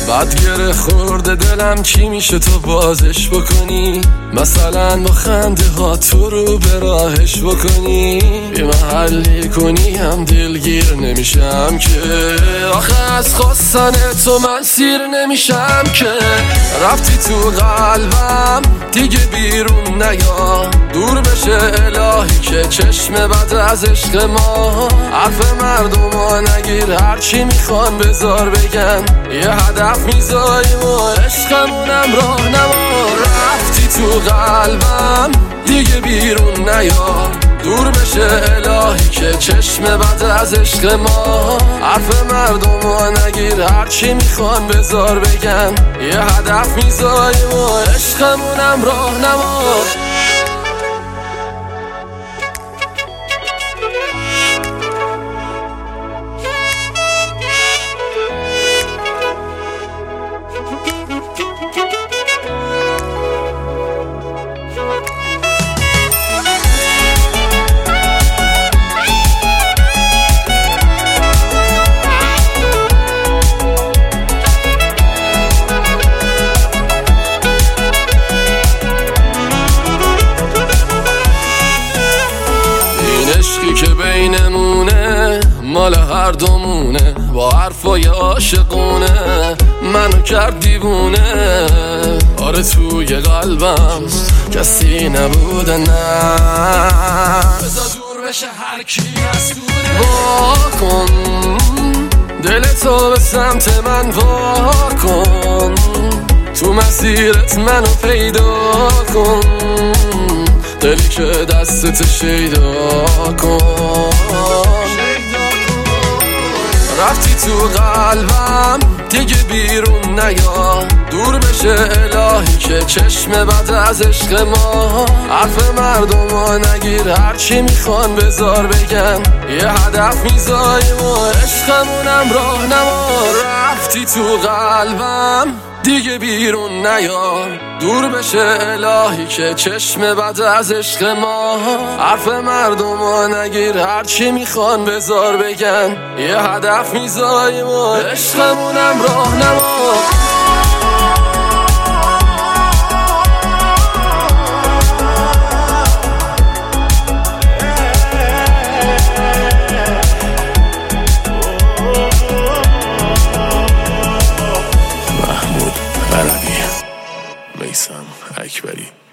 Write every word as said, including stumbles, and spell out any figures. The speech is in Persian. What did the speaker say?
بعد گره خورده دلم چی میشه تو بازش بکنی؟ مثلا با خنده ها تو رو به راهش بکنی، بی محلی کنی هم دلگیر نمیشم که. آخه از خواستن تو من سیر نمیشم که. رفتی تو قلبم دیگه بیرون نیا، دور بشه الهی که چشم بد از عشق ما. حرف مردم ها نگیر، هرچی میخوان بذار بگن، یه هدف میذاریم و عشقمونم راه نما. رفتی تو قلبم دیگه بیرون نیا، دور بشه الهی که چشم بد از عشق ما. حرف مردم ها نگیر، هرچی میخوان بذار بگن، یه هدف میذاریم و عشقمونم راه نما. عشقی که بینمونه مال هر دومونه، با حرفای عاشقونه منو کرد دیوونه. آره توی قلبم کسی نبوده، نه بذار دور بشه هر کی مسئوله. وا کن دلتو به سمت من وا کن، تو مسیرت منو پیدا کن، دلی که دستت شیدا کن. رفتی تو قلبم دیگه بیرون نیا، دور بشه الهی که چشم بد از عشق ما. حرف مردم ها نگیر، هرچی میخوان بذار بگن، یه هدف میذاریم و عشقمونم راه نما. رفتی تو قلبم دیگه بیرون نیا، دور بشه الهی که چشم بد از عشق ما. حرف مردم ها نگیر، هرچی میخوان بذار بگن، یه هدف میذاریم و عشقمونم راه نما. میثم اکبری.